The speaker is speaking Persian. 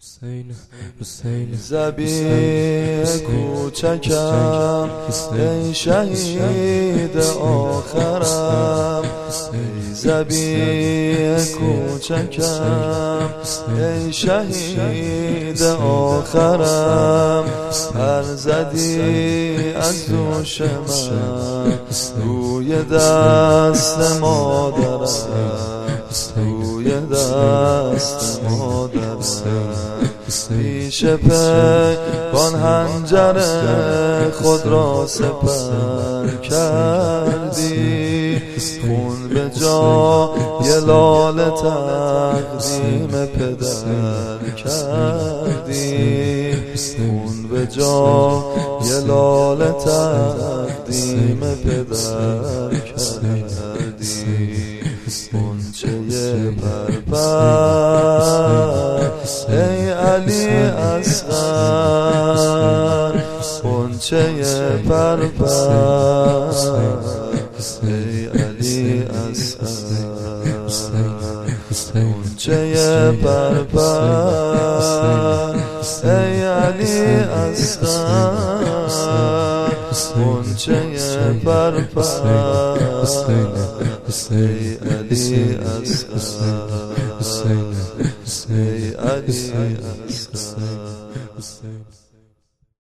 ذبیح کوچکم ای شهید آخرم، ای ذبیح کوچکم ای شهید آخرم. پر زدی از دوش من روی دست مادرم، روی دست مادرم. پیش پیکان حنجر خود را سپر کردی، خون به جای لاله تقدیم پدر کردی، خون به جای لاله تقدیم پدر کردی. غنچه پرپر ای علی اصغر، غنچه پرپر ای علی اصغر، غنچه پرپر ای علی اصغر، غنچه پرپر ای علی اصغر، ای علی اصغر.